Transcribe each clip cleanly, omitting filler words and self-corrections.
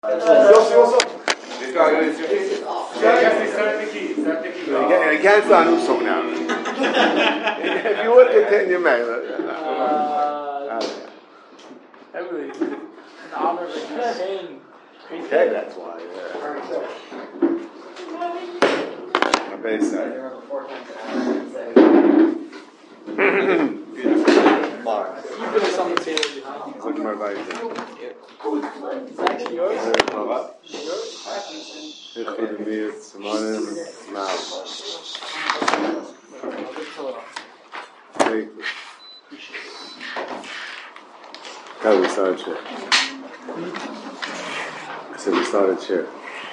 You can't start a new song now. If you would continue, man. Everybody, in honor of the king. Okay, that's why. My base side. Look at my bike. It's actually yours. How we started chair? I said we started chair.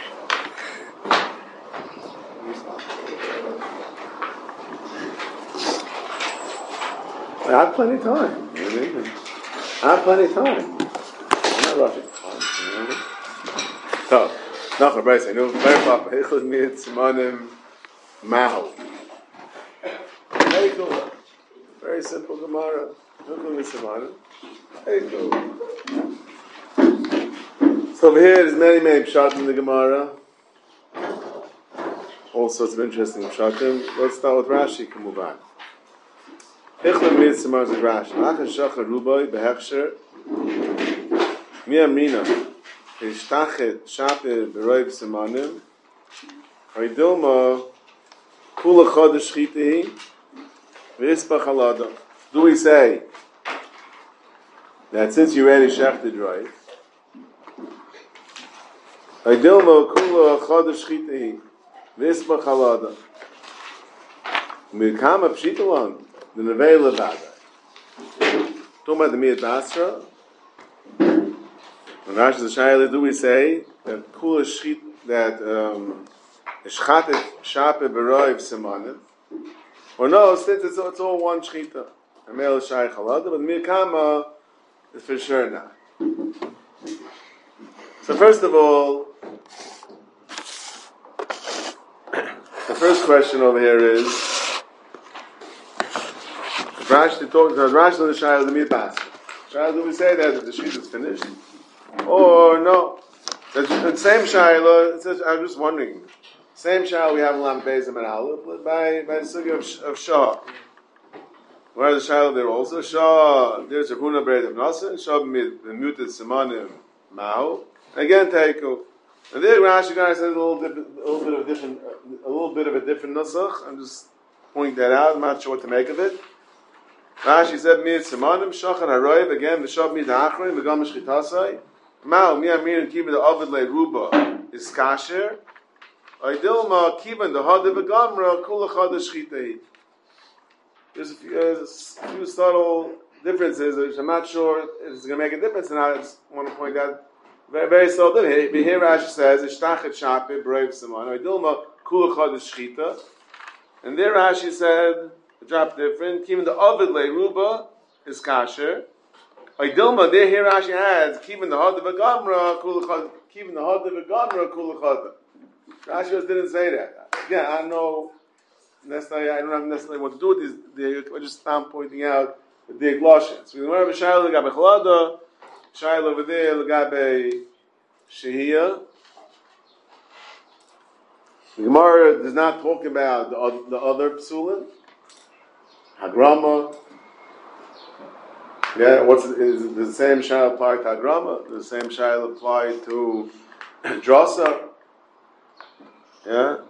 I have plenty of time. You know what I mean? I have plenty of time. I'm not rushing. So, nothing, but I say, no, very proper. Hichud mit Simonim Mahu. Very cool. Very simple Gemara. Hichud mit Simonim. Very cool. So over here, there's many pshatim in the Gemara. All sorts of interesting pshatim. Let's start with Rashi. Can move on. Hichud mit Simonim Rashi. Lachas shachar rubai behechsher. Mi amrina. Hishtachet shape beroiv Simonim. Haidilma kula chodesh chitehi. V'ispa chalada. Do we say that since you already shechted right, Haidilma kula chodesh chitehi. V'ispa chalada. Milkama pshitalan. The nevei levada. Talking about the miyat basra. When Rashi the Shayla, do we say that kula shchit that shchatet shape beroiv Simonim? Or no, since it's all one shchita. A male shay chalada, but milkama is for sure not. So first of all, the first question over here is Rashi talks about Rashi the Shayla the miyat basra. Shayla, do we say that the shchita is finished? Or no, the same Shaila. I'm just wondering. Same Shaila we have in Lam Beis and Aleph by the sugi of Shah. Where the Shaila there also Shah. There's a Huna Bered of Nasa. Shah muted Simonim Mao. Again Teiku. And there Rashi guy says a little bit of a different nusach. I'm just pointing that out. I'm not sure what to make of it. Rashi said mid Simonim Shachan Haroiv again. The Shah mid Achrim. The Gam Shchitasai. Mao mi amir and kibbutz the ovid le ruba is kasher. Oidilma kibbutz the hadav v'gamra kula chodesh chitei. There's a few subtle differences which I'm not sure if it's going to make a difference, and I just want to point out very subtle. Here Rashi says ishtachet shape brave Simon Oidilma kula chodesh chita, and there Rashi said a drop different. Kibbutz the ovid le ruba is kasher. Dilma, there here Rashi adds, keeping the hadav v'gamra kulachada. Keeping the hadav v'gamra kulachada. Rashi just didn't say that. Again, I don't know necessarily. I don't have necessarily what to do with these. I just am pointing out the dig loshins. We learn Shayla l'gabe chalada, Shayla over there l'gabe shehiyah. The Gemara does not talk about the other psulin, hagrama. Yeah, is the same shayla apply to Agrama? The same shayla apply to Drasa? Yeah?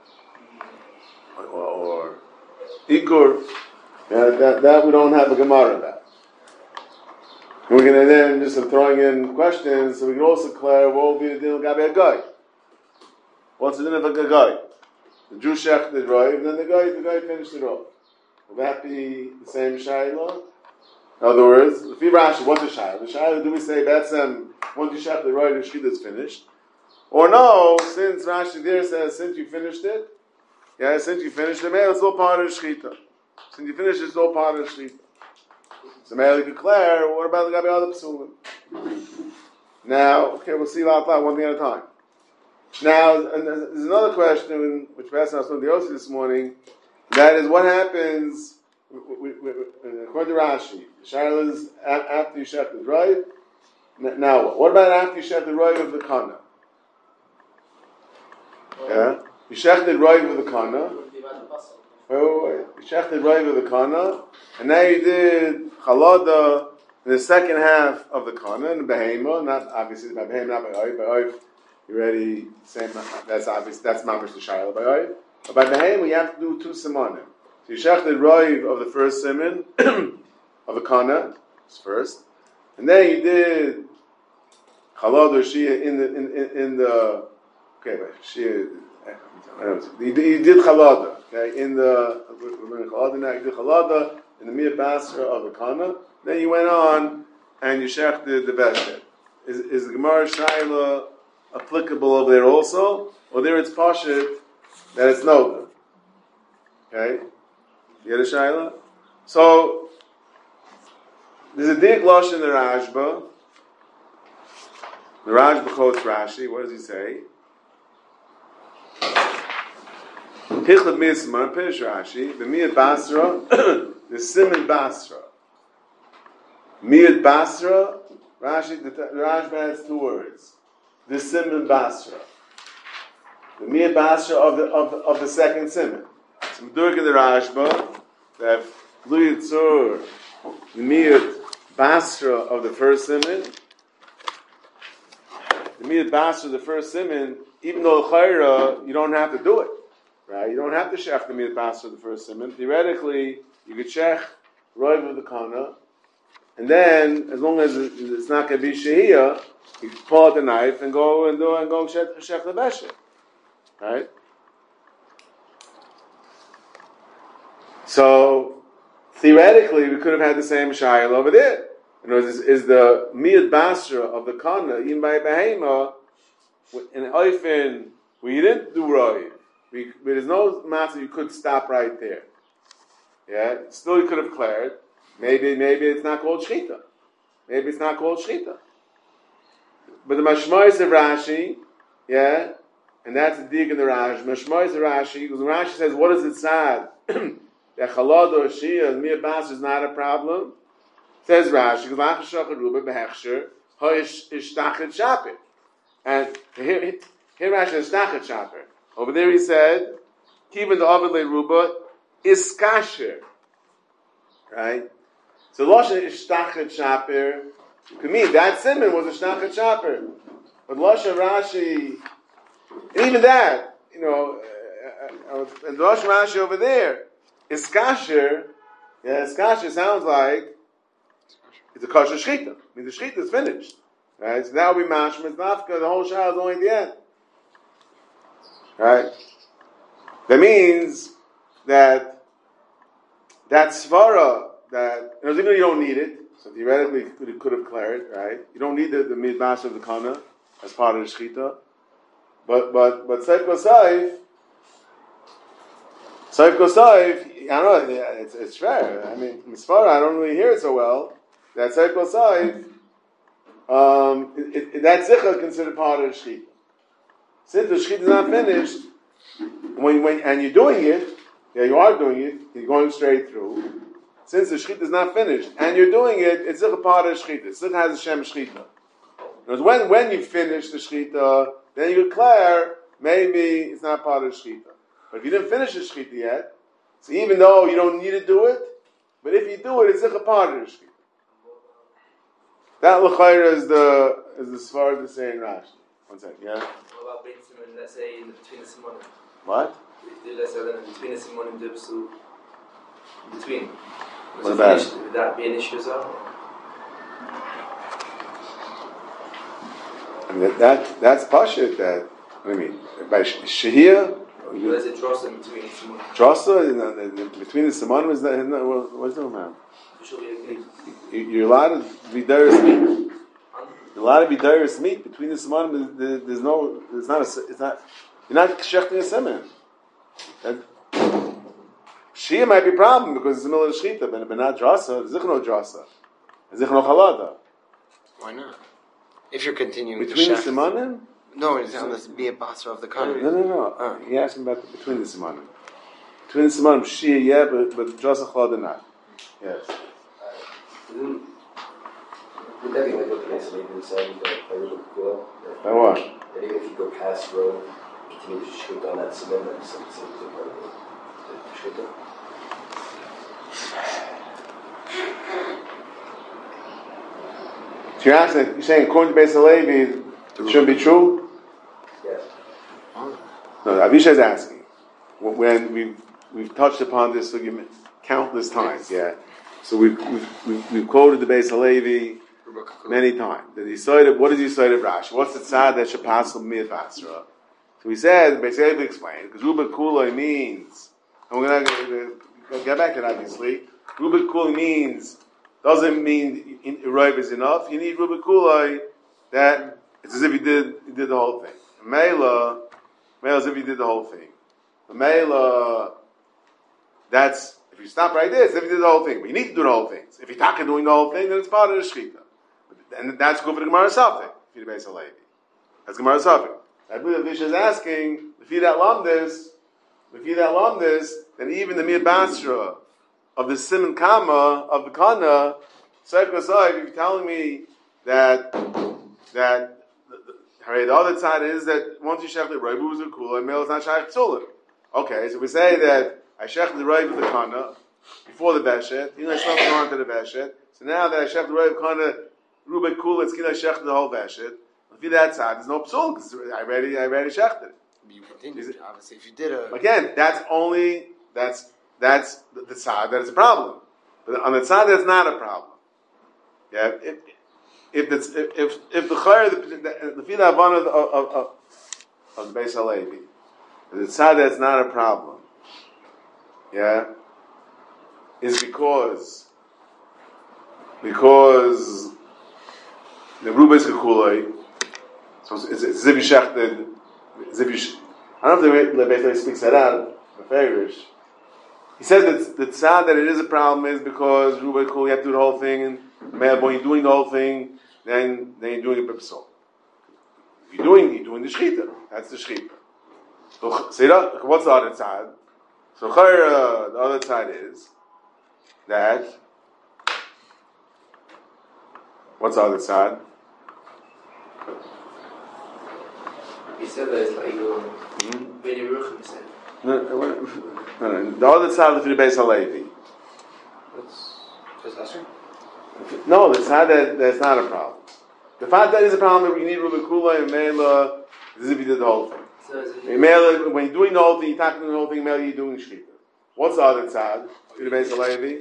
Or Ikur? Yeah, that we don't have a Gemara about. We're going to then just throwing in questions so we can also declare what will be the din of Gabi a guy. What's the din of a guy? The Jew shechted right, and then the guy finished it off. Will that be the same shayla? In other words, if you Rashi, what's the shayla? The shayla, do we say that's once you shech the right, the shchita is finished? Or no, since Rashi there says since you finished it, it's all part of the shchita. Since you finished it, it's all part of the shchita. So may I declare, what about the Gabi other psulim? Now, okay, we'll see one thing at a time. Now, and there's another question which Pastor asked the Yossi this morning. That is, what happens? According to Rashi, Shayla is after you shech the right. Now what? What about after you shech the right of the kana? Yeah, you shechted right with the kana. Wait. You shechted right with the kana, and now you did chalada in the second half of the kana and behema. Not obviously by behema, not by oif. By oif, you already same. That's obvious. That's mamish the shayla by oif. But by behema, you have to do two simanim. So you shechted right of the first siman of the kana first, and then you did chalad or shia in the okay, but shia. You did chalada. Okay, in the chalada now you did chalada in the miyat basra of the kana. Then you went on and you shechted the veshet. Is the Gemara Shaila applicable over there also, or there it's pashit that it's no? Okay, you get a Shaila. So there's a dig losh in the Rashba. The Rashba quotes Rashi. What does he say? Hichlad Mismar, Pirish Rashi, the Miyad Basra, the Siman Basra. Miyad Basra, Rashi, the Rashba has two words. The Siman Basra. The Miyad Basra of the second Siman. So Medurk in the Rashba, that Lu Yitzur, the Miyad Basra of the first Siman, the Miyad Basra of the first Siman, even though Chayra, you don't have to do it. Right? You don't have to shech the miyat basra of the first siman. Theoretically, you could shech roiv of the kana, and then as long as it's not going to be shehiyah, you can pull out the knife and go shech the beshet. Right? So theoretically, we could have had the same shayla over there. In other words, is the miyat basra of the kana even by behema in oifen where you didn't do roiv? There's no matter you could stop right there. Yeah, still you could have cleared. Maybe it's not called shchita. Maybe it's not called shchita. But the mashmois of Rashi, yeah, and that's the dig in the Rashi. Mashmois of Rashi, because Rashi says, what is it sad? That chalad or shia and miyat basra is not a problem. Says Rashi, because lachashach ruba behechsher hoish ishtachet shapir, and here Rashi is ishtachet shapir. Over there he said, Kiva the Ovid Le Ruba is kasher. Right? So Losha Ishtachet Shapir could mean that Simon was a Ishtachet Shapir. But Losha Rashi, and even that, and the Losha Rashi over there, is kasher. Yeah, kasher sounds like it's a kosher shchita. I mean, the shchita is finished. Right? So that would be mashma, nafka, the whole shah is only at the end. Right? That means that svara that you don't need it, so theoretically you could have cleared, right? You don't need the midbas of the kana as part of the shchita, but Saif Kosaif, I don't know, it's fair. I mean, svara I don't really hear it so well. That Saif Kosaif, that zichah is considered part of the shchita. Since the shchita is not finished, and you're doing it, yeah, you are doing it, you're going straight through. Since the shchita is not finished, and you're doing it, it's a part of the shchita. It has a shem shchita. Because when you finish the shchita, then you declare, maybe it's not part of the shchita. But if you didn't finish the shchita yet, so even though you don't need to do it, but if you do it, it's a part of the shchita. That l'chayra is the svar to say in Rashi. One second, yeah? What about being Simon, let's say, between the Simonim? What? Let's say between the Simonim, Dibsu, between. What about it? Would that be an issue as well? I mean, that's pashut. That I mean, by shehiyah. There's a drossa between the Simonim. Drossa between the Simonim is that what's the amount? You're allowed to be dairis meat. You're allowed to be dairis meat between the Simonim. There's no. It's not. You're not shechting a semen. Shia might be a problem because it's the middle of the shechita, but not drasa. There's no drasa. There's no chalada. Why not? If you're continuing between the the simanim? No, it's on this be a basra of the country. No. He asked me about between the simanim. Between the simanim, shia, yeah, but drasa chalada not. Yes. Would that be like what the Mason said, like by Ruba Kula? By what? That even if you go past road, Maybe she should have done that submit and some So you're saying according to Beis Halevi, it shouldn't be true? Yes. No, Avisha is asking. When we've touched upon this argument countless times, yeah. So we've quoted the Beis Halevi many times. What is the side of Rashi? What's the tzad that should pass from Miyat Basra? So we said, Beis Halevi explained, because Ruben Kuloi means, and we're going to get back to that obviously, Ruben Kuloi doesn't mean Eroiv is enough. You need Ruben Kuloi that it's as if he did the whole thing. Mela as if he did the whole thing. Mela, that's, if you stop right there, it's as if he did the whole thing. But you need to do the whole thing. If you're talking doing the whole thing, then it's part of the Shechita. And that's good for the Gemara Safek, if you're the Beis Halevi. That's Gemara Safek. I believe Visha is asking, if you that lumdis, then even the Mir Basra of the Simon Kama of the Kana, if you're telling me that the other side is that once you shech the Reibu was a kula, and male is not shech tzulim. Okay, so we say that I shech the Reibu the Kana before the Veshet, you know, I slept on to the Veshet, so now that I shech the Reibu Kana, Rubik kula, it's gonna shech the whole Veshet. If you that side, there's no psul because I already shechted it. You continue, obviously. If you did again, that's the side that is a problem. But on the side that's not a problem. Yeah, if the chayr the fila havana of the Beis Halevi, the side that's not a problem. Yeah, is because the Rubes Kekuloi. So it's as if you shechted, I don't know if the Beis Halevi speaks that out, the favorish. He says that the tzad that it is a problem is because Rubai Kul, you have to do the whole thing, and when you're doing the whole thing, then you're doing it b'psol. You're doing the shechita. That's the shechita. So what's the other tzad? So the other tzad is that. What's the other tzad? He said that it's like very ruchim, he said. No. The other side of the Beis Halevi. Just Asher? No, the side that's not a problem. The fact that is a problem that you need Ruben Kula and Mela as if you did the whole thing. So Mela, when you're doing the whole thing, you're talking the whole thing, Mela, you're doing Shkita. What's the other side to the Beis Halevi?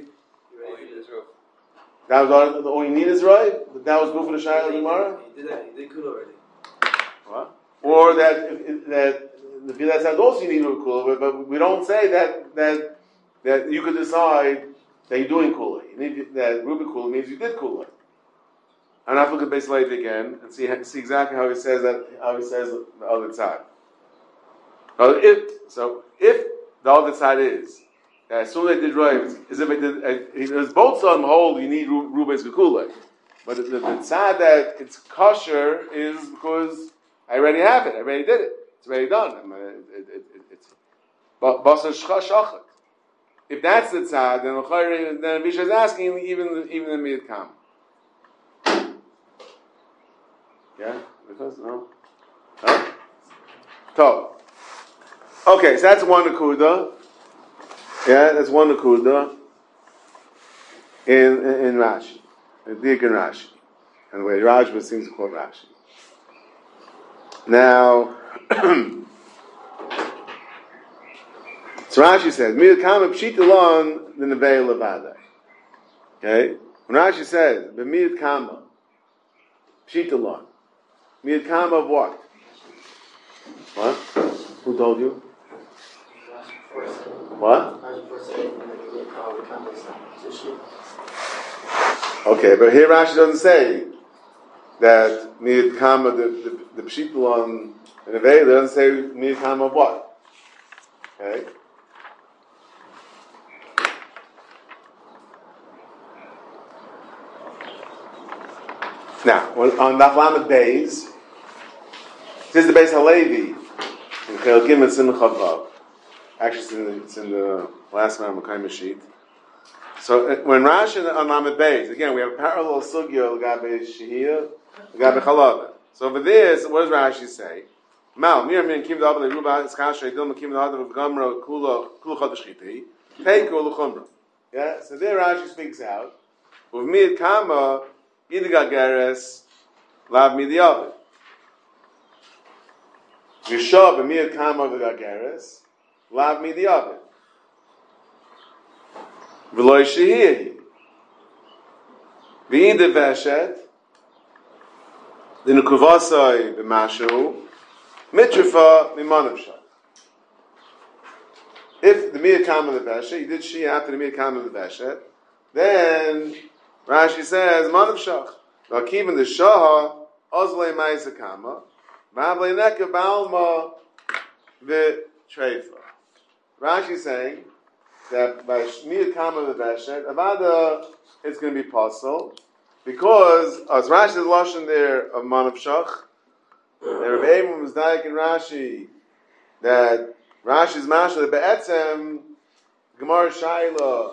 That was all you need is right? That was good for the Shai of the Gemara? He did Kula already. What? Or that the Pilat says also you need to do kula, but we don't say that you could decide that you're doing kula. You need that Ruby kula means you did kula. And I'll look at Beis Halevi again and see exactly how he says the other side. If the other side is that as soon as they did right, as if it did, both of them hold you need Ruby's kula, but the side that it's kosher is because I already have it. I already did it. It's already done. But basar shachak. If that's the tzad, then Avisha is asking even the miyat kam. Yeah, because no. Huh? So, okay, so that's one nakuda. Yeah, that's one nakuda in Rashi, in Rashi, and the way Rashba seems to quote Rashi. Now, so Rashi says, "Miyat kama pshitalon the nevei levada." Okay, when Rashi says, "B'miyat kama pshitalon," miyat kama of what? What? Who told you? What? Okay, but here Rashi doesn't say that miyat kama the pshitalon in the veil doesn't say miyat kama of what? Okay. Now, on Daf days, this is the Beis Halevi in Chel Gimel Simcha Vav. Actually, it's in the last man Makayim sheet. So when Rashi on Lamed Beis, again we have a parallel sugya L'gabe Shehiyah, L'gabe Chalava. So over this, what does Rashi say? Mal, mir min kim da aber ruba is kashe dom kim da hadav gamra kula chodesh chiti. Take all the chumra. Yeah, so there Rashi speaks out. With mid kama idga geres lav midiavad. Yishab mid kama idga geres lav midiavad. V'loy shehi. V'ide veshet. The nukuvasai b'mashu. Mitrafa mimanavsha. If the miyat kam of the veshet, you did shia after the miyat kam of the veshet, then Rashi says manavshach. Vakiv in the shaha ozlei ma'isa kama v'avlei neka ba'alma v'treifa. Rashi is saying that by miyat kam of the veshet, avada it's going to be possible because as Rashi is lashon there of manavshach. And Rabbi Abram was daik in Rashi that Rashi's mashal that be'etzem Gemara Shaila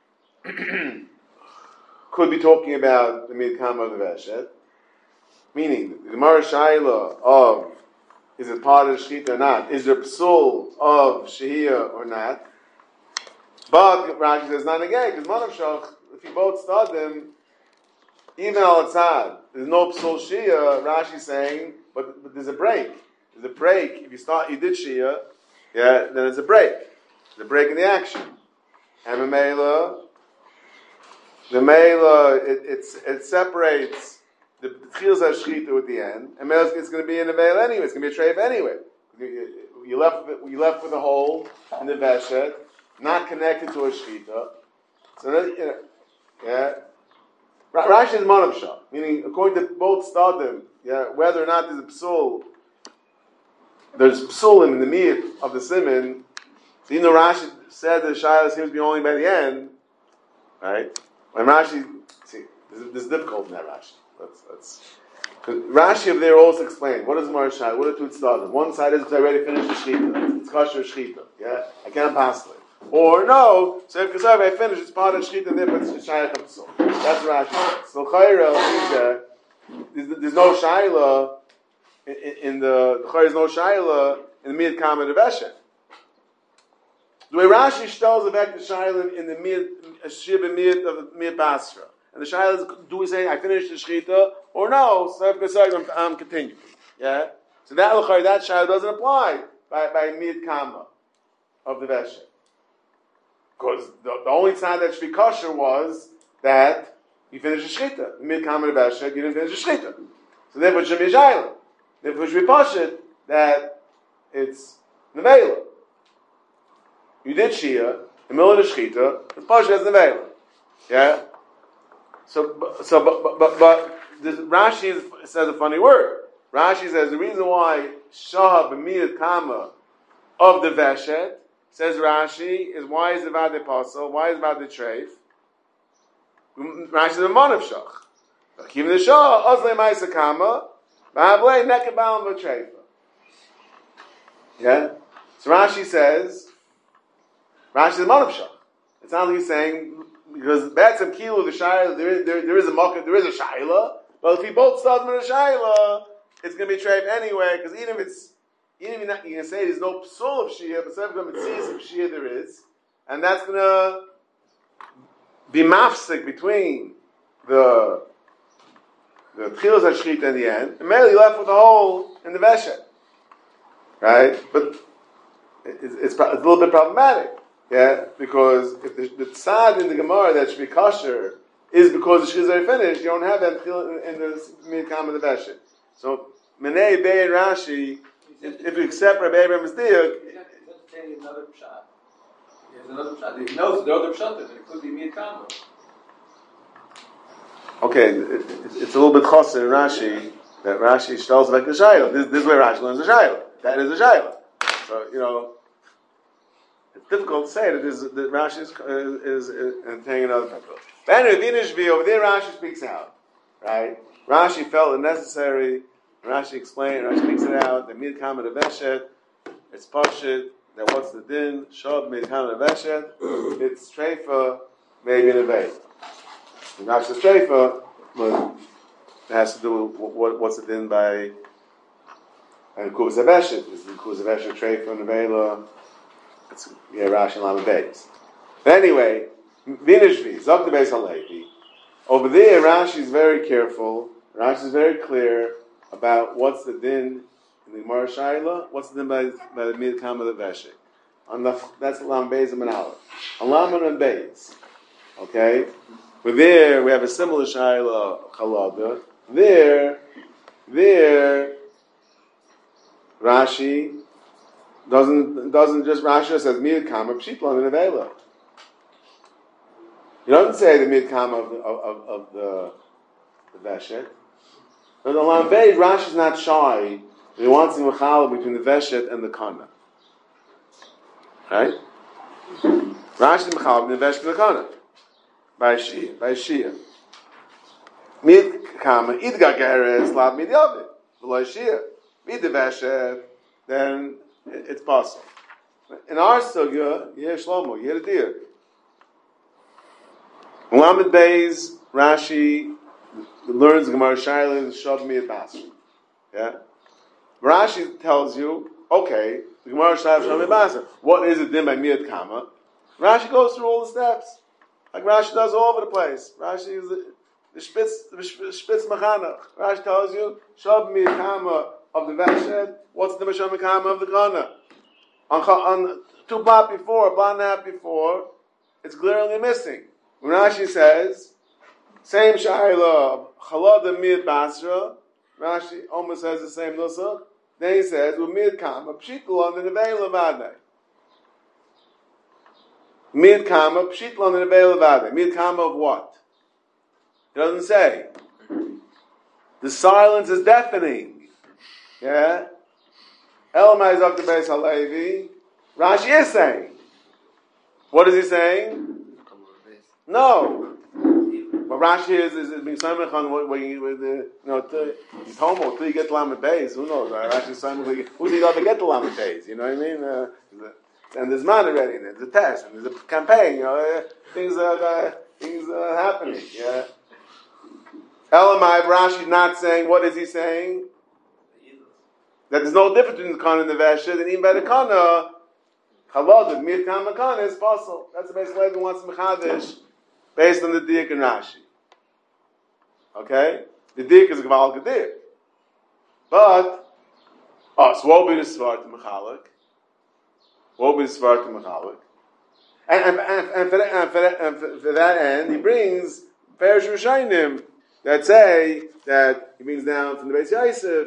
could be talking about the midkam of the veshet, meaning the Gemara Shaila of is it part of the shechita or not? Is there psul of shehiyah or not? But Rashi says not again because manavshach if you both start them even al tzad there's no psul shehiyah. Rashi saying. But there's a break. There's a break. If you did Shia, yeah, then there's a break. There's a break in the action. And the Mela, it separates the Tchil's HaShchita with the end. And it's going to be in the veil anyway. It's going to be a treif anyway. You left with a hole in the Veshet, not connected to a Shchita. So that, yeah. Rashi is manavshach, meaning according to both stadim, yeah, whether or not there's psulim in the meat of the siman. So even though Rashi said that Shaila seems to be only by the end, right? When Rashi, see, this is difficult in that Rashi. Let's Rashi of there also explained what is Mar Shaila, what are two stadim. One side is it's already finished the shechita, it's kosher shechita, yeah, I can't pass it. Or no, so if I finish, it's part of shechita, and therefore it's shayach of psul. That's Rashi. So Chayra means that there's no Shaila in the Chayra is no Shaila in the mid kam and the veshet. The way Rashi tells about the Shaila in the mid shib and mid of the mid basra, and the Shaila is, do we say I finished the shechita or no? So I'm continuing. Yeah. So that Shaila doesn't apply by mid kama of the veshet. Because the only time that should be kosher was that you finished the shechita. Mid kam and veshet, you didn't finish the shechita. So therefore it should be a shayla. Therefore it should be pashut that it's nevela. You did shia, the middle of the shechita, it's pashut as nevela. Yeah? But this, Rashi says a funny word. Rashi says the reason why shah b'miyat kama of the veshet, says Rashi, is why is about the apostle, why is about the treif? Rashi is a manavshach. Even the shah, ozle ma'isa kama, v'havlei nekabal v'treifa. Yeah? So Rashi says, Rashi is a manavshach. It sounds like he's saying, because that's a kilo, the shayla, there is a makkah, there is a shayla, but if we both start with a shayla, it's going to be treif anyway, because even if you're going to say there's no psul of shia, but some of sees of shia there is, and that's going to be mafsik between the tchilas hashchita and the end, and mainly left with a hole in the veshet, right? But it's a little bit problematic, yeah, because if the tzad in the Gemara that should be kosher is because the shia is already finished, you don't have that in the midkam of the veshet. So Menei Bei and Rashi. If you accept Rabbi Abraham's diuk, he's another pshat. There's another pshat. He knows the other pshat is it could be miyat kama. Okay, it's a little bit chosser in Rashi that Rashi tells like the shayla. This is where Rashi learns the shayla. That is the shayla. So it's difficult to say that Rashi is taking another pepper. But anyway, the over there Rashi speaks out, right? Rashi felt it necessary. Rashi explained, Rashi speaks it out, the mid kam of the veshet, it's pashit, that what's the din, shab mid kam of the veshet, it's treifa, maybe in a vei. And Rashi says treifa, but it has to do with what's the din by And Kuzaveshet is the Kuzaveshet tray from the Vela. It's Rashi and Lama Beis. But anyway, Vinishvi, Zok the Beis Halevi. Over there, Rashi is very careful. Rashi is very clear about what's the din in the Gemara Shaila, what's the din by the Mid Kama the Veshik. That's Lam Beis and Manala. On Lam and Beis. Okay? But there, we have a similar Shaila, Chalada. There, Rashi doesn't just Rashi says Mid Kama Pshitlan and Avela. He doesn't say the Mid Kama of the Veshet. But the Lam Beis, Rashi's not shy. He wants to mechala between the Veshet and the Kana. Right? Rashi is mechala between the Veshet and the Kana. By Shia. Mid Kama, Idga Geres, Lav Mid Yavid. V'lo Shia. Mid the Veshet, then it's possible. In our sugya, yeah, Shlomo, you had a deer. Lamed Beis, Rashi learns Gemara Shaila, Shav Mid Basra. Yeah? Rashi tells you, okay, the Gemara Shaila, Shav Mid Basra. What is it din by Mid Kama? Rashi goes through all the steps. Like Rashi does all over the place. Rashi is the Spitz Machana. Rashi tells you, Shav Mid Kama of the Veshed, what's the Shav Mid Kama of the Kana? On 2 blot before, blot and a half before, it's glaringly missing. When Rashi says, same Shaila, Chalada Mid Basra, Rashi almost says the same nusach. Then he says, Mid Kama, Pshitlan and Nevei Levadei. Mid Kama, Pshitlan and Nevei Levadei. Mid Kama of what? He doesn't say. The silence is deafening. Yeah? Elamai Zok the Beis Halevi. Rashi is saying. What is he saying? No. But Rashi is being samech on what he's homo until you get to Lamed Beis. Who knows? Rashi is samech. Who's he going to get to Lamed Beis? You know what I mean? And there's man already, and there's a test, and there's a campaign. You know, things are happening. Yeah. Elamai, Rashi not saying. What is he saying? That there's no difference between the Kana and the Veshet, and even by the Kana, Chalad, Mid Kama Kana is possible. That's the basic way he wants to mechadish. Based on the Dik and Rashi. Okay? The Dik is Gval Gadir. But, so what will be the Svar to Mechalik? What will be the Svar to Mechalik? And for that end, he brings Perish Rishayim that say that he brings down from the Beis Yosef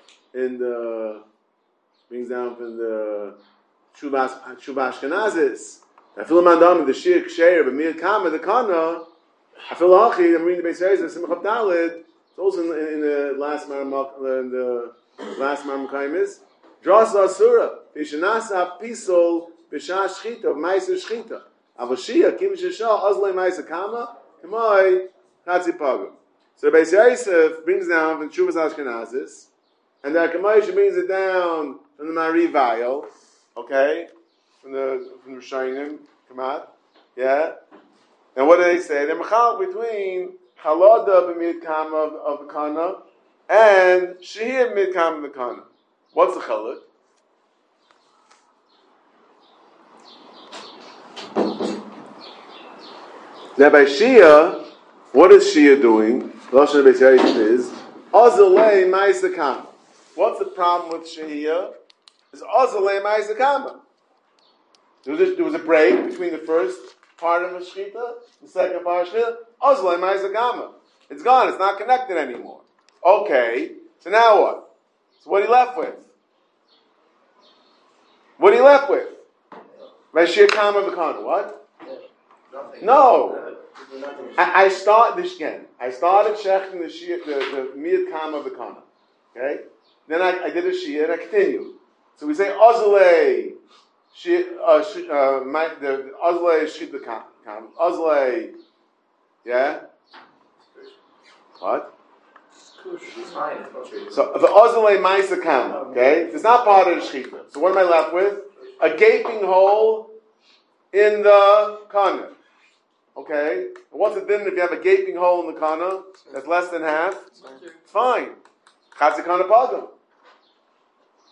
brings down from the Shuvah Ashkenazis. I feel mandam the shir ksheir but Mid Kama the Kana. I feel hachi. I'm reading the Beis Yosef Simcha Daled. It's also in the last Maramachayim Dras Asura Vishanasa Pisol B'Shah Shchita Ma'aser Shchita Avashia Kim Shesha Azlei Ma'aser Kama Kamai Chatzi Pagum. So the Beis Yosef brings down from Shuvas Ashkenazis, and the Akamaysh brings it down from the Mari Vayel. Okay. From the Shainim, come out, yeah. And what do they say? They're mechal between Chalada b'Mid Kama of the Kana and Shehir Mid Kama of the Kana. What's the chalad? Now by Shia, what is Shia doing? The Lashon Beis Yosef is Azalei Ma'aser Kama. What's the problem with Shia? It's Azalei Ma'aser Kama. There was a break between the first part of the Shechita, the second part of the Shechita. Azlai Ma'aser Kama. It's gone. It's not connected anymore. Okay. So now what? So what are you left with? What are you left with? Rashir Kama B'Kana. What? Nothing. No. I started this again. I started checking the Mid Kama B'Kana. Okay? Then I did a Shia and I continued. So we say Azlai. The Azlei Shchita Kam. Azlei, yeah? What? So the Azlei Ma'aser Kam, okay? It's not part of the Shchita. So what am I left with? A gaping hole in the Kana. Okay? What's it then if you have a gaping hole in the Kana that's less than half? It's fine. Chatzi Kana Pagam.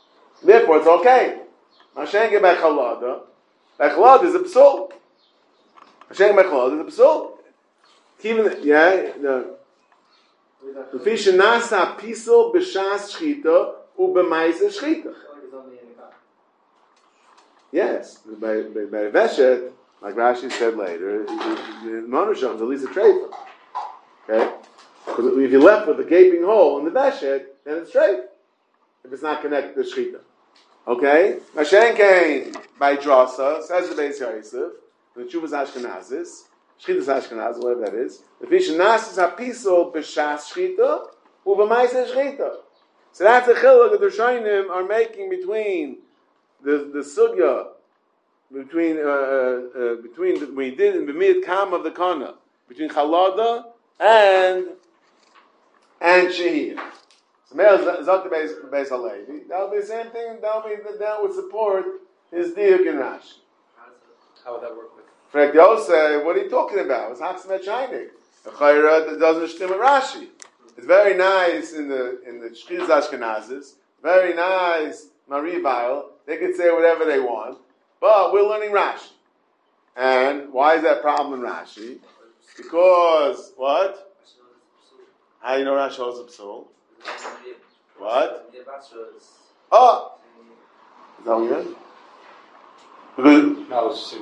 Therefore, it's okay. Mashenke by chalada. By chalada is a psul. Mashenke by chalada is a psul. Even the fish nasa pisel b'shas shchita u'b'maisa shchita. Yes, by veshet, like Rashi said later, the monosham is at least a treifa. Okay, because if you're left with a gaping hole in the veshet, then it's treif. If it's not connected to shchita. Okay, Mashen came by drasa, says the Beis Yosef, the Chuvas Ashkenazis, Shchitas Ashkenaz, whatever that is. The fish nasis hapisol b'shas shchita u'b'maisa shchita. So that's the chiluk that the Rishonim are making between the sugya between we did in the mid kam of the kana between chalada and shehiyah. So Zok the Beis Halevi, that would be the same thing. That would support his diuk in Rashi. How would that work with? Frek Yosef, what are you talking about? It's Haksamet Shainik. The Chayra that doesn't stim with Rashi. It's very nice in the Shchiz Ashkenazis. Very nice Maribail. They can say whatever they want, but we're learning Rashi. And why is that problem in Rashi? Because what? How do you know Rashi holds a psul? What? Oh, is that what No, it's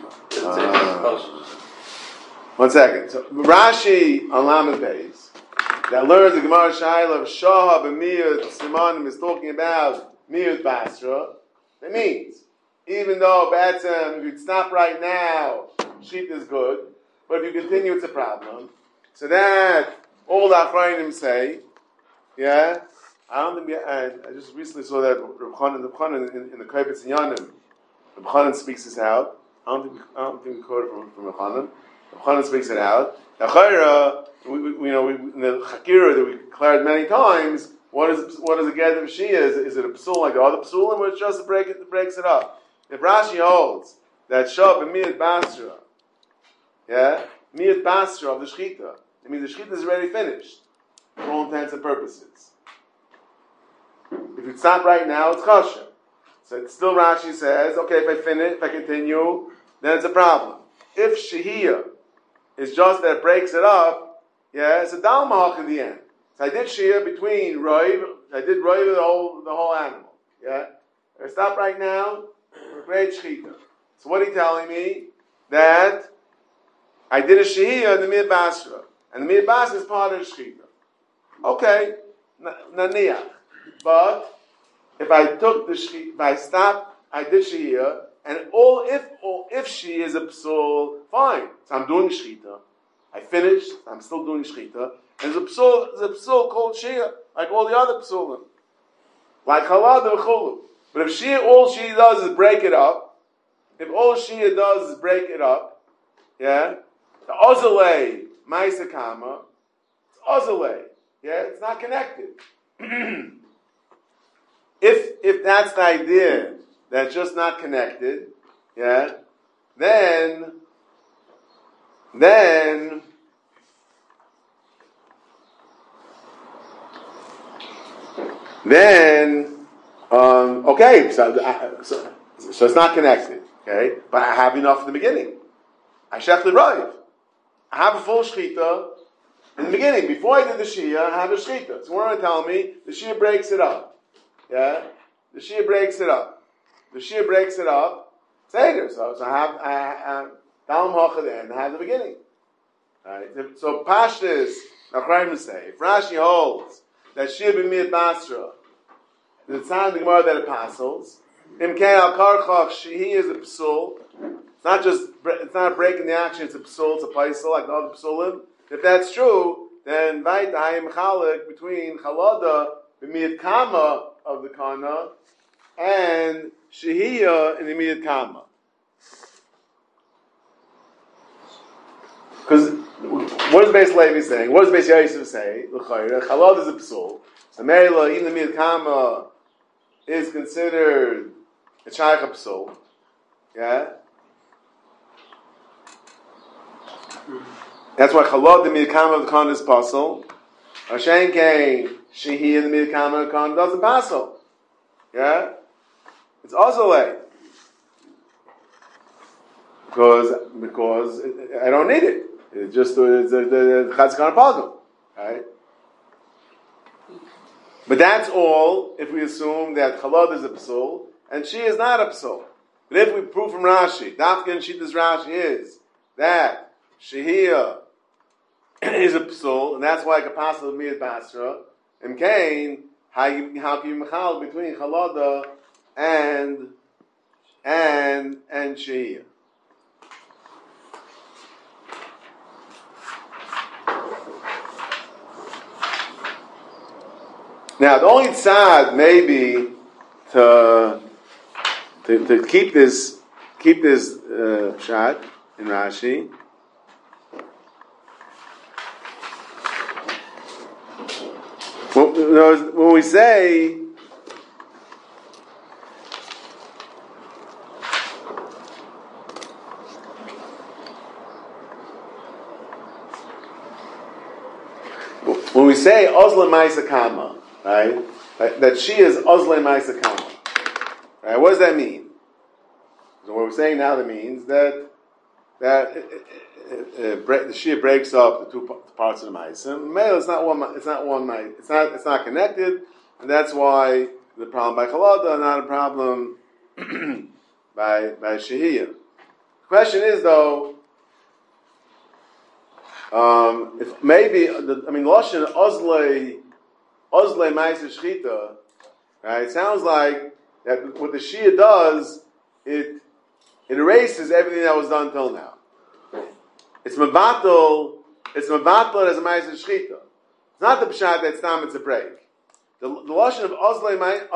one second. So Rashi on Lamed Beis that learns the Gemara Shaila of Shahab and Miyud Simanim is talking about Miyud Basra. That means even though Batsam, if you'd stop right now, sheep is good, but if you continue, it's a problem. So that all the Achrayim say, yeah. I don't think I just recently saw that Reb Chanan in the Kovetz Yanim. Reb Chanan speaks this out. I don't think we quote it from Reb Chanan. Reb Chanan speaks it out. The Chayra, in the Chakira that we declared many times, what is a get of Shia? Is it a psul like the other psulim, or it's just breaks it up? If Rashi holds that Shab and Miyat Basra, Miyat Basra of the Shechita, it means the Shechita is already finished for all intents and purposes. If you stop right now, it's kosher. So it's still Rashi says, okay, if I continue, then it's a problem. If Shehiyah is just that it breaks it up, it's a dal mahach in the end. So I did Shehiyah between Roiv, I did Roiv the whole animal. If I stop right now, great Shechita. So what are you telling me? That I did a Shehiyah in the Miyat Basra. And the Miyat Basra is part of the Shechita. Okay, naniach. But if I took if I stopped, I did shehiyah, and if she is a psul, fine. So I'm doing shechita. I finished. I'm still doing shechita. And there's a psul called shehiyah, like all the other psulim, like halad and chulu. But if all she does is break it up, the ozalei ma'isa kama, it's ozalei. It's not connected. If that's the idea that it's just not connected, then okay, so it's not connected, okay, but I have enough in the beginning. I shech l'roiv. I have a full shechita in the beginning. Before I did the shia, I have a shechita. So what are you telling me? The shia breaks it up. The shia breaks it up. Seder. So I have Dalam Hocha the end, I have the beginning. Right? So Pashtas, Nachraim say, if Rashi holds that shia b'miyat basra, the time the Gemara that it passes, Imkei al karchach shehi is a psul. It's not breaking the action. It's a psul. It's a paisel like the other psulim. If that's true, then vayit hayim chalik between chalada b'miyat kama of the kana and shehiyah in the miyat kama. Because what is Beis Levi saying? What does Beis Yosef say? L'chayra chalad is a psul. So Merila even the miyat kama is considered a shaykh psul. That's why chalad the miyat kama of the kana is pasul. Hashem came. Shehi in the Midkama Khan doesn't passel. It's Ozalei. Because I don't need it. It's just the Chatzkan Pagum. Right? But that's all if we assume that Chalad is a psul and she is not a psul. But if we prove from Rashi, Dafka and Shittas Rashi is that Shehiyah is a psul, and that's why Kapasal Miyad Basra, and Cain, how can you mechal between Chalada and Shehiyah? Now, the only tzad maybe to keep this shot in Rashi when we say Ozla Maisa Kama, right? That she is Ozle Maisa Kama. Right? What does that mean? So what we're saying now that means that the Shia breaks up the two parts of the Maisa. Male, it's not one. It's not connected, and that's why the problem by Chalada, not a problem by Shehiyah. The question is though, if maybe Lashon Ozle Maisa Shchita, right? It sounds like that what the Shia does, it erases everything that was done till now. It's Mabatal as a Maisa Shchita. It's not the Pshat that's time, it's a break. The Lashon of Ozle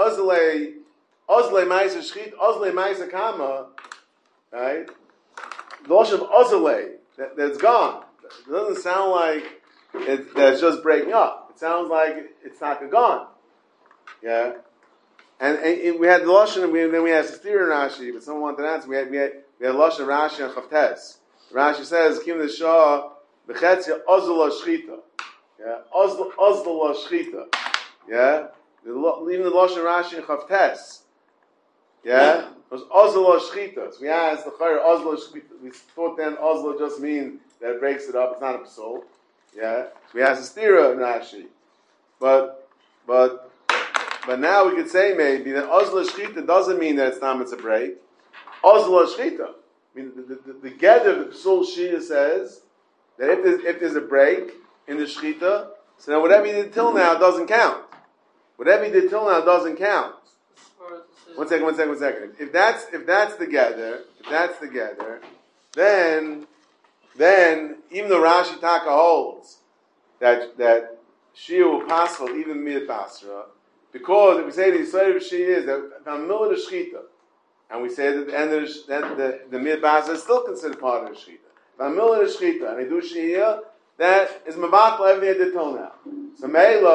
Maisa Shchita, Ozle Maisa Kama, right? The Lashon of Ozle, that's gone. It doesn't sound like that it's just breaking up. It sounds like it's not gone. Yeah? And we had the Lashon, and then we had Sestir and Rashi, but someone wanted to answer. We had Lashon Rashi and Chavtes. Rashi says, Kim the Shah, B'chetzia Ozla Shchita. Yeah? Ozla Shchita. Yeah? Even the Lashon Rashi and Chavtes. Yeah? It was Ozla Shchita. So we asked the Chayr, Ozla Shchita. We thought then Ozla just means that it breaks it up. It's not a psul. Yeah? So we asked Sestira and Rashi. But now we could say maybe that Ozla Shchita doesn't mean that it's not a break. Ozla Shchita. I mean, the Geder of the Psul Shia says that if there's a break in the Shchita, so now whatever you did till now doesn't count. Whatever you did till now doesn't count. One second. If that's the Geder, then even though Rashi Taka holds that Shia will passel even Mid Basra, because if we say the Yisrael of Shia is that Vamil the Shchita, and we say that the end of the Mid Basra is still considered part of the Shchita. Vamil the Shchita, and they do Shia, that is Mabatla everything they did till now. So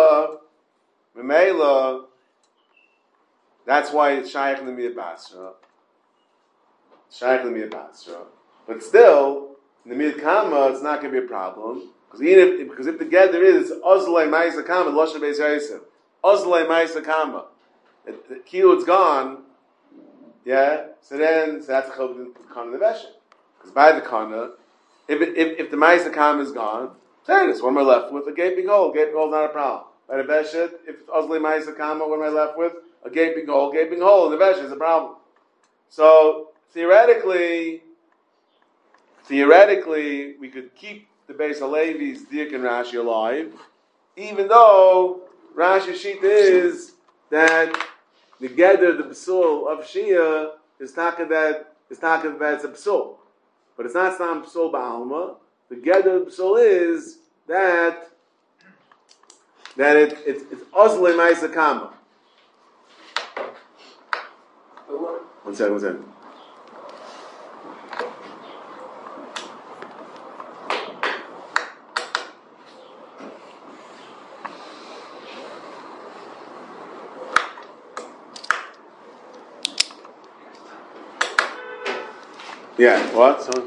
Memela, that's why it's Shaykh in the Mid Basra. But still, in the Mid Kama, it's not going to be a problem. Because if the gather is Ozlei Maisa Kama, Losha Beis Yosef, Ozlei Maisa Kama, the kilo is gone, yeah, so that's a Chov Kana Neveshet. Because by the Kana, if the Maisa Kama is gone, say this, what am I left with? A gaping hole. Gaping hole is not a problem. By the Veshet, if it's Ozlei Maisa Kama, what am I left with? A gaping hole. Gaping hole in the Veshet is a problem. So, theoretically, we could keep the Beis Halevi's Dik and Rashi alive, even though Rashi's sheet is that the Geder, the Psul of Shia, is talking that it's a Psul. But it's not Stam Psul Ba'alma. The Geder of the Psul is that it's Ozle Maisa Kama. One second. Yeah, what? So,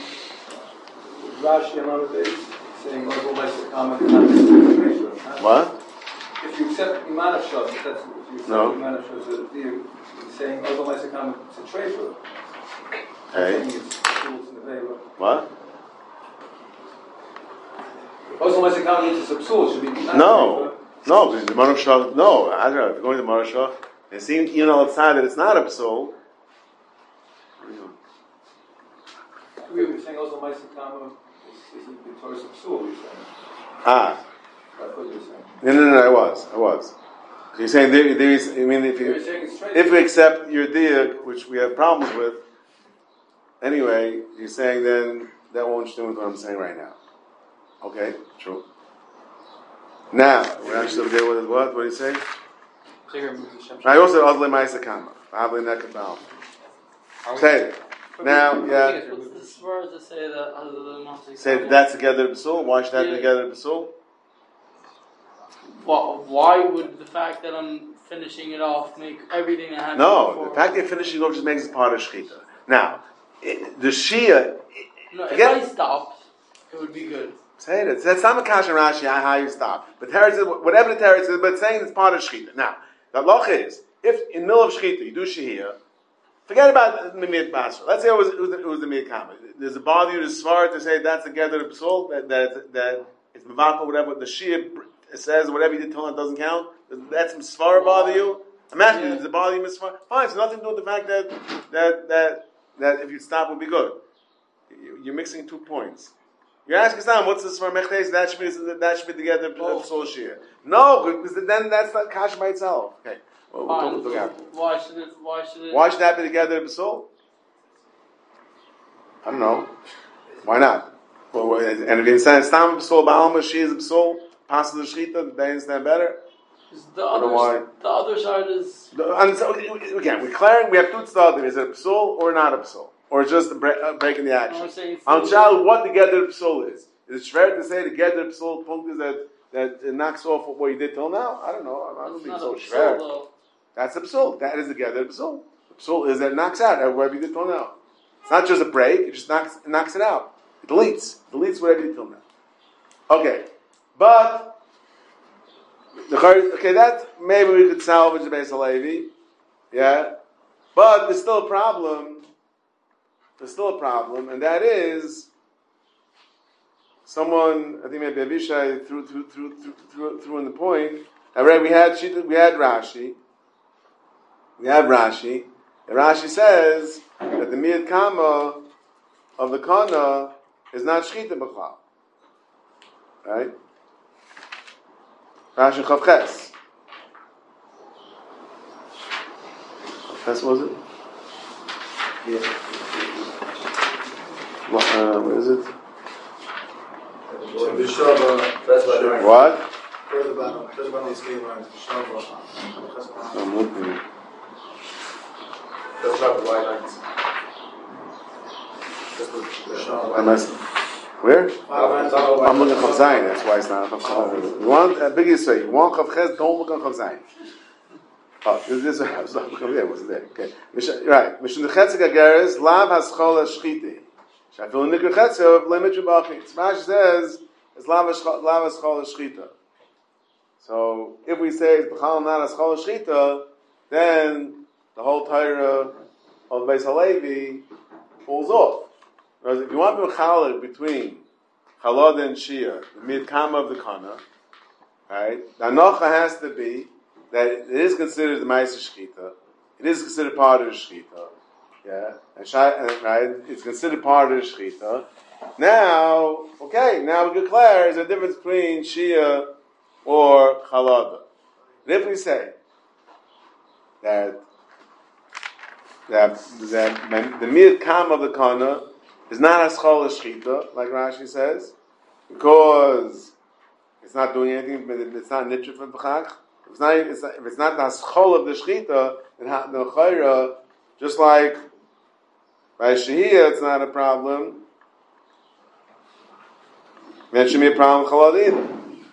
Rashi and other days saying what? if you accept Iman of Shas, that's No. You're saying otherwise it's a trade for. Hey. What? Also, unless the county is a psul, should be no, because the Marushah, no, I don't know, if you're going to the Marushah, and seeing even outside that it's not a psul. We were saying also, unless the county is the Torah psul, you're saying. Ah. That's what you're saying. No, I was. You're saying there is, I mean, if we accept your diak, which we have problems with, anyway, you're saying then that won't do with what I'm saying right now. Okay, true. Now, we're actually going with what? What do you say? I also said Adle Maisa Kama. Adle Nekabal. Say it. Now, yeah. What's the swear to say that other than not say that's together B'sul? Why should that be together B'sul? Why would the fact that I'm finishing it off make everything that happened before? The fact that you're finishing off just makes it part of Shechita. Now, the Shia... if I stopped, it would be good. Say it. That's not Makash and Rashi how you stop. But whatever the teretz is, but saying it's part of Shechita. Now, the loch is, if in the middle of Shechita you do Shehiyah, forget about the Miyat Basra. Let's say it was the Miyat Kama. Does it bother you to svar to say that's together the P'sul, that it's Mavaka, whatever, the Shia says, whatever you did till it doesn't count? That's Svar bother you? I'm asking you, does it bother you, Svar? Fine, it's nothing to do with the fact that if you stop would be good. You're mixing 2 points. You're asking Sam, what's this for Mechtes? That should be together P'sul Shia. No, because then that's not Kash by itself. Okay. Well, we'll talk after. Why should that be together P'sul? I don't know. Why not? Well, and if you say Stam P'sul Ba'alma, she is a P'sul, passes the Shechita, they understand better. The other side is... Again, we're clearing, we have 2 tzaddim. Is it a P'sul or not a P'sul? Or just breaking the action? On child, what together P'sul is. Is it fair to say together P'sul punkt is that it knocks off what you did till now? I don't know. I don't think so fair. That's a P'sul. That is together P'sul. The P'sul is that it knocks out whatever you did till now. It's not just a break, it just knocks it out. It deletes whatever you did till now. Okay. But that maybe we could salvage the Beis Halevi. Yeah. But there's still a problem. And that is someone, I think maybe Avishai threw in the point. We had Rashi. We have Rashi. And Rashi says that the Miyat Kama of the Kana is not Shechita B'chal. Right? Rashi Chavches. Chavches was it? Yeah. What is it? What? I'm looking. That's not the white lines. Where? I'm looking at Chav Zayin. That's why it's not Chav Zayin. You want a big say. You want Chav Ches? Don't look on Chav Zayin. Oh, this wasn't there. Okay, right. Mishun the Chetzik Ageres Lav Haschol Hashchiti. Shafil Nikra Chetzik Limit Shabachit. Rashi says it's Lav Haschol Hashchita. So if we say it's B'chal not Haschol Hashchita, then the whole Torah of Beis Halevi falls off. Whereas if you want to be Chalad between Chalad and Shia, the Miyat Kama of the Kana, right? The Anocha has to be that it is considered the Ma'aser Shechita. It is considered part of the Shechita. Yeah, and right, it's considered part of the Shechita. Now we declare there's a difference between Shia or Chalada. And if we say that the Miyat Kama of the Kana is not Haschol Shechita, like Rashi says, because it's not doing anything, but it's not Nitra for B'chach. If it's not the Haschol of the Shechita, then the Chayra, just like by Shehiyah, it's not a problem. Then it should be a problem with Chalad either.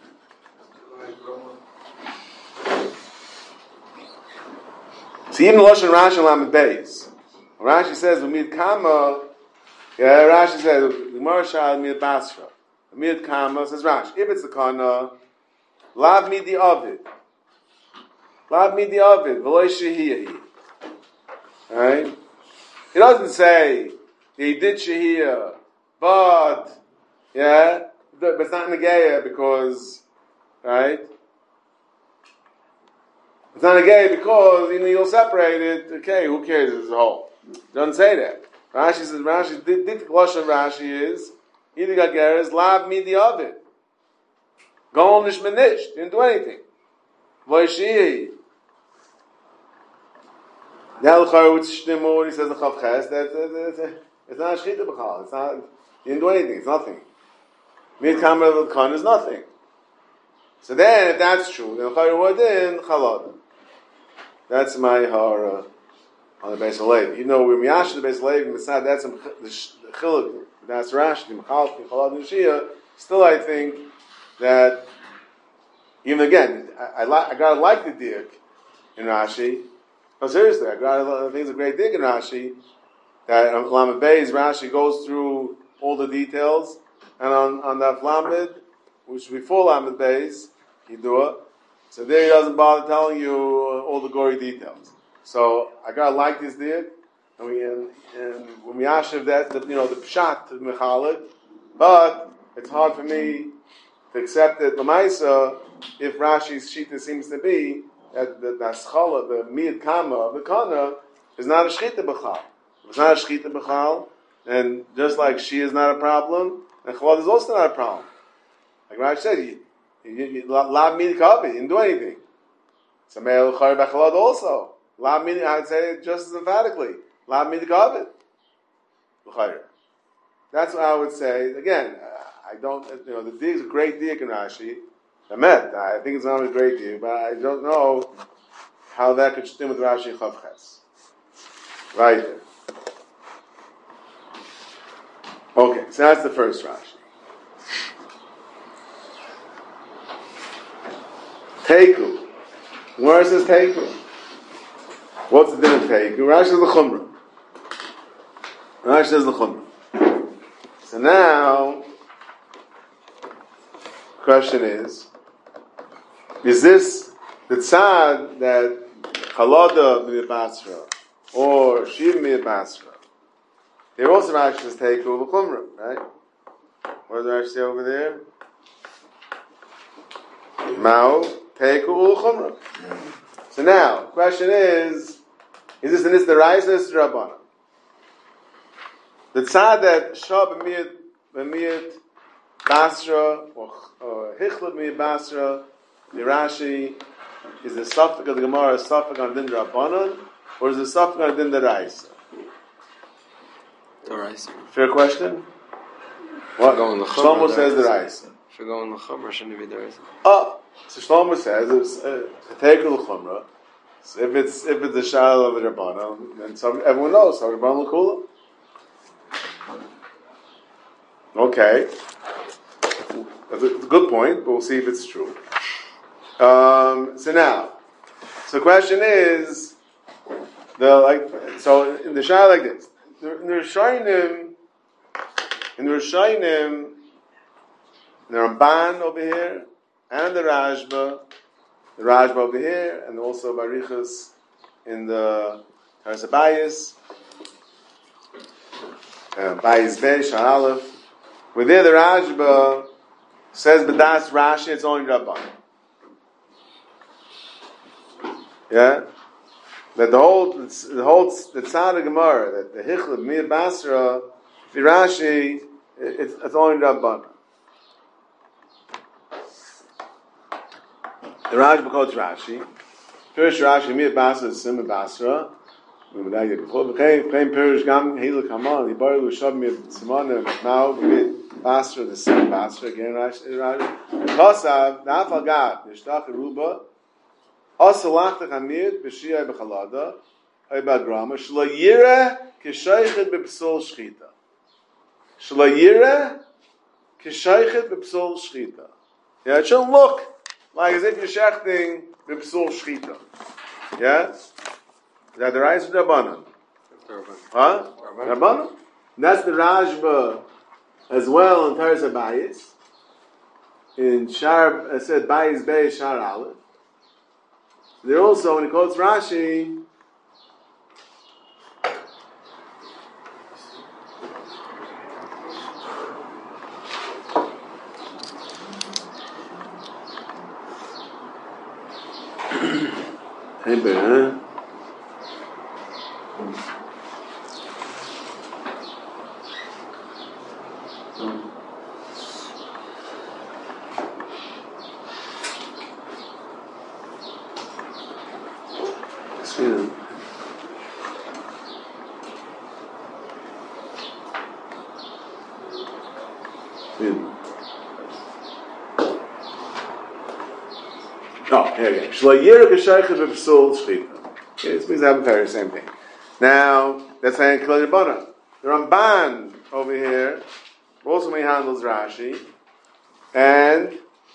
So even Lashon Rashi Lamed Beis, Rashi says the Miyat Kama. Yeah, Rashi says the Gemara Shal Miyat Basra. The Miyat Kama says Rashi. If it's the Kana, Lav Midi Ovid. Lab midi avid, v'loy shehiyah. Right? He doesn't say he did shehiyah, but it's not negaya because, right? It's not negaya because you'll separate it. Okay, who cares? It's a whole. It doesn't say that. Rashi says Dik Lashon Rashi is Idi Gageres Lab Midi Avid. Go on Nishmanish. Didn't do anything. Vayshi. Now the Chayut Shtimur, he says the Chavches, it's not a Shchita B'chal. It's not, he didn't do anything, it's nothing. Mid Kamer L'Kan is nothing. So then, if that's true, then Chayut Wadin, Chalad. That's my hara on the base of Lev. You know, we're Miyash the base of Lev, beside that's the Chiluk, that's Rashi, Chalad, Nishia, still I think that, even again, I gotta like the Diak in Rashi. No, seriously, I think it's a great dig in Rashi that on Lamed Beis, Rashi goes through all the details, and on that Lamed, which is before Lamed Beis, Yidua, so there he doesn't bother telling you all the gory details. So I gotta like this dig, and when we ask if that, the pshat is mechalek, but it's hard for me to accept that Lamaisa, if Rashi's shita seems to be that the Naschala, the Miyad Kama of the Kana, is not a Shchita B'chal. If it's not a Shchita B'chal, and just like she is not a problem, and Chalad is also not a problem. Like Rashi said, Lab Miyad Kavi, he didn't do anything. So Meil Chari B'Chalad also. Lab Miyad, I'd say it just as emphatically. Lab Miyad Kavi. L'chayr. That's what I would say. Again, I don't, the dig is a great dig in Rashi. I think it's not a great deal, but I don't know how that could stem with Rashi Chavches. Right there. Okay, so that's the first Rashi. Teiku. Where says Teiku? What's the din of Teiku? Rashi says the Chumrah. Rashi says the Chumrah. So now, question is this the tzad that Chalada Miyad Basra or Shiv Miyad Basra? They're also Rashi says Teiku L'Chumrah, right? What does Rashi say over there? Mao Teiku L'Chumrah. So now, question is this an Isdaraisa or Rabbanan? The tzad that Shab Miyad Basra or Hichlad Miyad Basra, the Rashi, is the suffix of the Gemara a suffix on Din Rabbanan, or is the suffix on Din Daraisa? Daraisa. Fair question? What? Shlomo says Daraisa. If you go in the Chumrah, shouldn't it be Daraisa? Oh, so Shlomo says it's Teiku L'Chumrah. So if it's the Shal of the Rabbanan, then everyone knows so Rabbanan L'Kula. Okay. That's a good point, but we'll see if it's true. So the question is, so in the Shah like this, in the Rishayim, the Ramban over here, and the Rashba over here, and also Barichas in the Taras Abayis, Bayis Bey, Shah Aleph. With there, the Rashba says, "B'das Rashi, it's only Rabban." Yeah, that the tzad of Gemara, that the Hichlad Miyad Basra, the Rashi, it's only Rabban. The Rashba quotes Rashi. First Rashi Miyad Basra is Sim Basra. V'chein Perish Gam Hiluk Haman Yibar L'Shab Miyad Simon Mao Miyad Basra the Sim Basra again Rashi. Kosav Nafal Gad Nishtach Ruba. Asalach Hamid B'Shiyah B'Chalada Aybagrama Shlo Yira K'Shaychet B'Psol Shchita Shlo Yira K'Shaychet B'Psol Shchita. Yeah, it shouldn't look like as if you're shechting B'Psol Shchita. Yeah, is that the Rais of Rabbanan? Huh? Rabbanan. That's the Rashba as well in Taras Abayis. In Shar, I said Bayis Bey Shar Aleph. There also, when he quotes Rashi, here we go. This means the same thing. Now, that's saying Kol Yirbanah. The Ramban over here also handles Rashi, and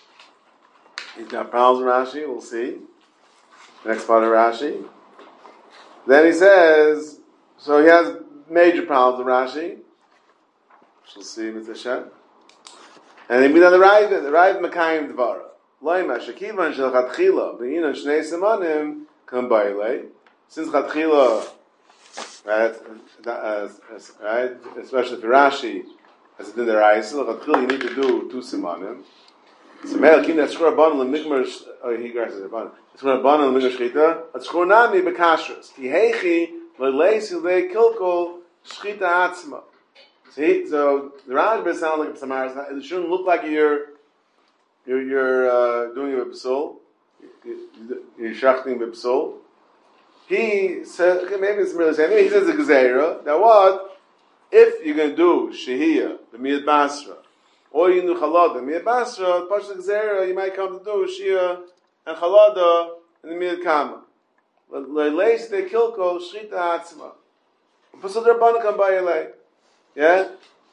he's got problems with Rashi. We'll see the next part of Rashi. Then he says, so he has major problems with Rashi. We'll see with the Shem. And then we know the Rav Mekayim Dvara. Loima Shekivan Shel Chatchila Beinon Shnei Simanim Kam Bailei. Since Chatchila, right, especially for Rashi, as it did the Raisa, Chatchila you need to do 2 Simanim. So Meil Kin Atzkur Abanon L'Mikmar he grasses Abanon. Atzkur Abanon L'Mikmar Shchita Atzkur Nami B'Kashrus Ki Heichi L'Leis Yilei Kilkol Shchita Atzma. See, so the Rashba sounds like a Samaris. It shouldn't look like you're doing a b'sul. You're shachting b'sul. He said, okay, maybe it's really the same. He says the Gezeira. Now what? If you're going to do Shehiyah, the Miyad Basra, or you can do Chalada, the Miyad Basra, Pash the Gezeira, you might come to do Shehiyah and Chalada in the Miyad Kama. Le'leis de Kilko, Shrita Atzma. Pasal Rabbanah come by Yelei. Yeah?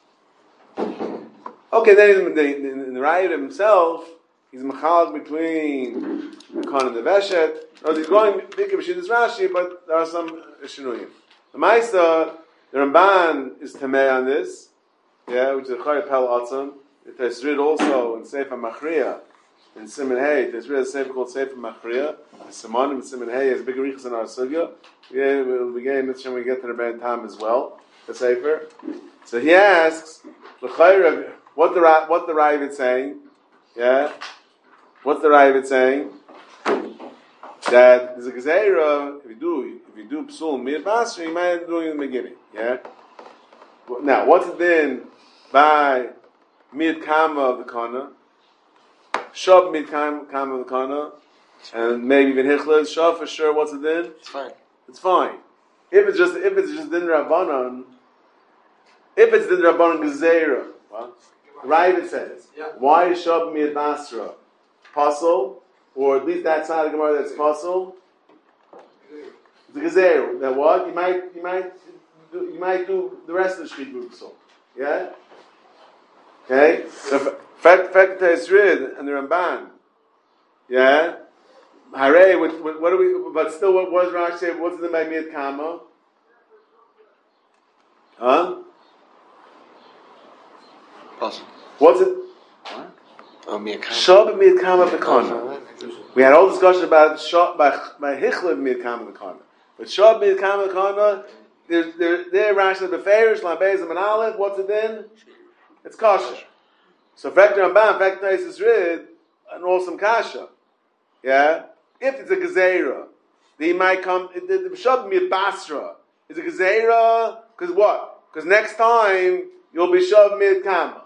Okay, then in the Raya himself, he's machal between the Khan and the Veshet. No, he's going big of Shidduch Rashi, but there are some Shinuyim. The Maisa, the Ramban is Tameh on this, yeah, which is a Chayat Pel Atzam. It has read also in Sefer Machriya, in Siman Hay, it has read a Sefer called Sefer Machriya. The Simonim in Siman Hay has big Riches in our Sugya. Yeah, we'll begin when we get to the Rebbein Tam as well, the Sefer. So he asks, what the Rav is saying, yeah? What's the Rav saying? That there's a Gezeira, if you do Psul Miyad Basra, you might do it in the beginning, yeah? Now, what's it then by Miyad Kama of the Kana? Shab Miyad Kama of the Kana, and maybe even Hichla, Shab for sure, what's it then? It's fine. It's fine. If it's just Din Rabbanon, if it's Din Rabbanon Gezeira, well, Rav says, why is Shab Miyad Basra puzzle, or at least that side of the Gemara that's puzzle? The Gezeira. That what? You might do the rest of the Shchit B'Psul. Yeah? Okay? So Fact Tesrid and the Ramban. Yeah? Hare, what do we, but still what was Rashi say? What's the by Miyad Kama? Huh? Awesome. What's it? What? Oh, Miyad Kama. Shab Miyad Kama B'Kana. We had all discussion about Shab by Hichla Miyad Kama B'Kana. But Shab Miyad Kama B'Kana, there Rashi the Beferish, Lambez and Aleph, what's it then? It's Kasha. So Factor Ramban, Factor Isis Rid, an awesome Kasha. Yeah? If it's a Gezeira, then he might come, the Shab Miyad Basra is a Gezeira, because what? Because next time, you'll be Shab Miyad Kama.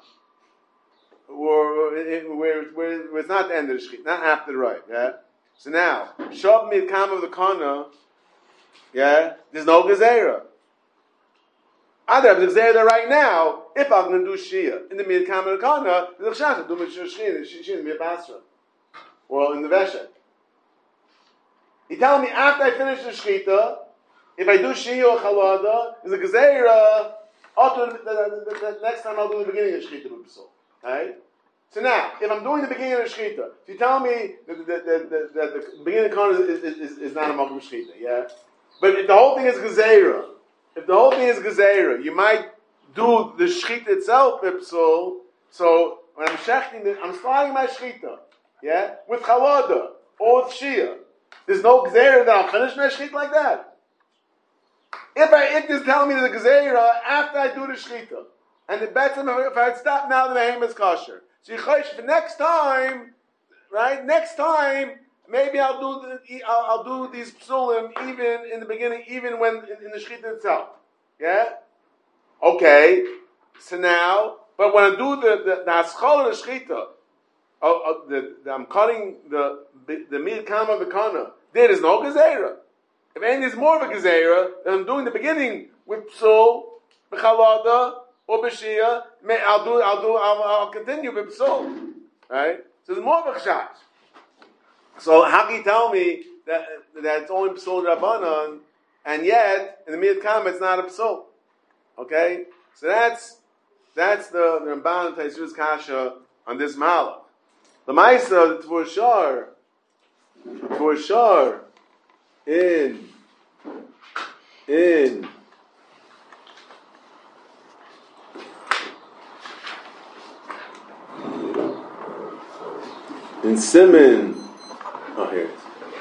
Or where it's not the end of the Shechit, not after the right, yeah? So now, Shab Miyad Kama of the Kana, yeah, there's no Gezeira. Either the Gezeira right now, if I'm going to do Shia in the Miyad Kama of the Kana, there's a chance to do Shia in the Miyad Basra. Or in the Veshet. He telling me after I finish the Shechita, if I do Shia or Chalada, there's a Gezeira, the next time I'll do the beginning of Shechita B'Psul. Right? So now, if I'm doing the beginning of the Shechita, if you tell me that the beginning of the Kana is not a Makom Shechita, yeah? But if the whole thing is Gezeira, you might do the Shechita itself, B'Psul, so when I'm shechting, I'm sliding my Shechita, yeah? With Chalada, or with Shia. There's no Gezerah that I'll finish my Shechita like that. If you're telling me there's a Gezerah after I do the Shechita, and the Betzim, if I stop now, then the Behem is kosher. So you chosh for next time, right? Next time, maybe I'll do these psulim even in the beginning, even when in the Shechita itself. Yeah? Okay. So now, but when I do the Aschol of the Shechita, I'm cutting the mid kama v'kana. There is no gezerah. If any is more of a gezerah, then I'm doing the beginning with psul, b'chalada, or b'shia. I'll continue with psul. Right? So there's more of a chashash. So how can you tell me that it's only psul rabbanon, and yet in the mid kama it's not a psul? Okay? So that's the Ramban Taishu's kasha on this malach. The Maisa, the Tvur Shar, in Siman, here it is.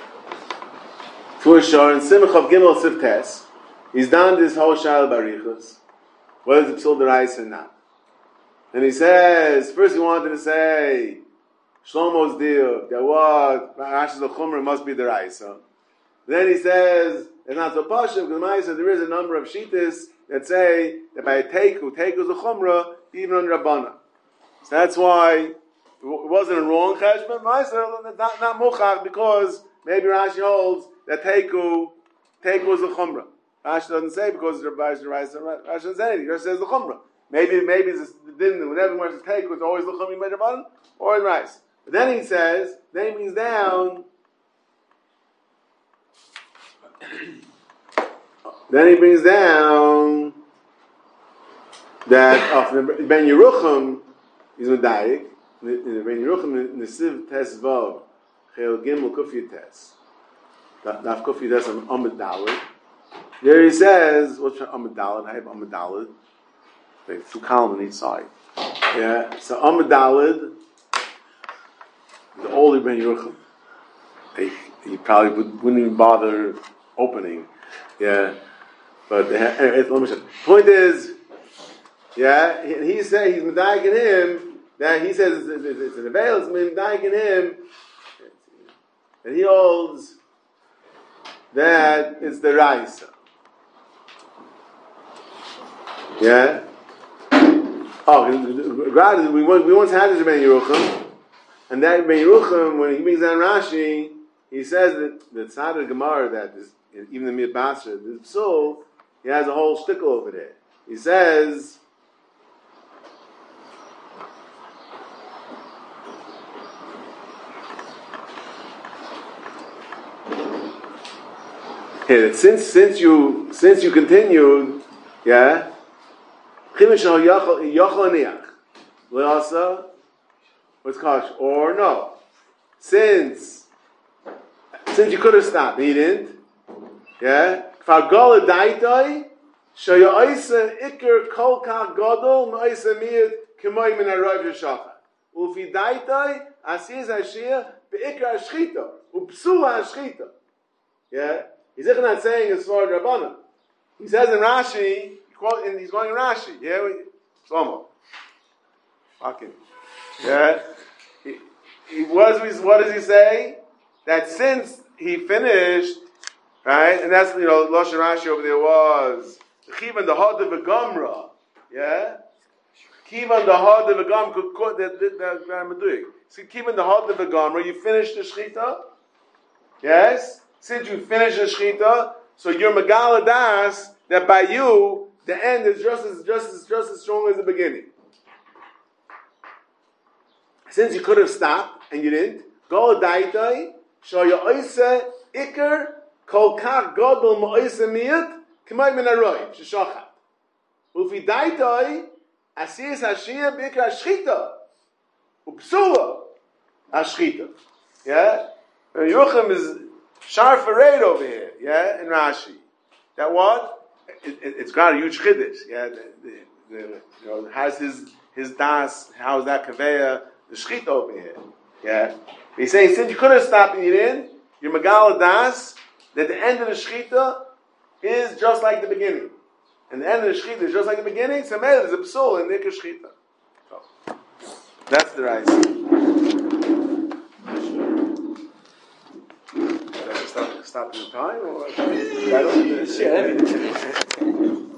Tvur Shar, in Siman Chav Gimel Siftes, he's done this whole Shal Barichus, whether it's Psul D'Oraisa or not. And he says, first he wanted to say, Shlomo's deal, that what Rashi's the Chumrah must be the Raisa. Then he says it's not so pasha because Ma'aseh there is a number of shittas that say that by a teiku is a Chumrah even on Rabbana. So that's why it wasn't a wrong cheshbon. Ma'aseh not muchach because maybe Rashi holds that teiku is the Chumrah. Rashi doesn't say because Rashi is the Raisa. Rashi doesn't say anything. He just says the Chumrah. Maybe it's didn't whenever one says teiku it's always the Chumrah by Rabbanan or in Raisa. But then he says, then he brings down, that Ben Yerucham is Medayik, Ben Yerucham Nesiv Tes Vav, Chel Gimel Kufi Tes, Daf Kufi Tes on Amud Daled. There he says, what's Amud Daled? I have Amud Daled. Two columns on each side. Yeah, so Amud Daled, the older Ben Yerucham, he probably wouldn't even bother opening. Yeah, but let me say. Point is, yeah, he said he's medayik in him that he says it's an avail. It's medayik in him, and he holds that it's the Raisa. Yeah. Oh, we once had this Ben Yerucham. And that Ben Yerucham, when he brings down Rashi, he says that the Tzad Gemara, that is, even the Mir Basra, the Psul, he has a whole shtickle over there. He says, since you continued, yeah, what's kosh? Or no. Since you could have stopped, he didn't. Yeah? Fargola daitai, shaya oisa ikir kol kach gadol, ma'isa miyad, k'moy min ha'roiv yashachar. Ufi daitai, asiz ha'shia, be'ikir ha'shchita, u'psu ha'shchita. Yeah? He's not saying it's for Rabbanan. He says in Rashi, he's going in Rashi. Yeah? Shlomo. Fucking. Yeah, what does he say? That since he finished, right, and that's Lashon Rashi over there was Kivan the Hod of Gamra, yeah, Kivan the Hod of Gamra. So Kivan the Hod of Gamra, you finished the Shechita, yes. Since you finished the Shechita, so you're Megala Das that by you the end is just as strong as the beginning. Since you could have stopped and you didn't, go daitai, show your oise ikar, kol kach godol ma'oise miyat, k'may min haroiv, sheshochat. Ufi daitai, asiyas hashiyah b'ikar hashchita, upsula hashchita. Yeah? Yerucham is sharp parade over here, yeah, in Rashi. That what? It's got a huge chiddush, yeah. Has his das, how is that kaveya? The shchita over here, yeah. He's saying since you could have stopped and you didn't, you're Megala Das, that the end of the Shechita is just like the beginning. And the end of the Shechita is just like the beginning, so there's a Psul in the Shechita. So, that's the right. Stop the time? Or?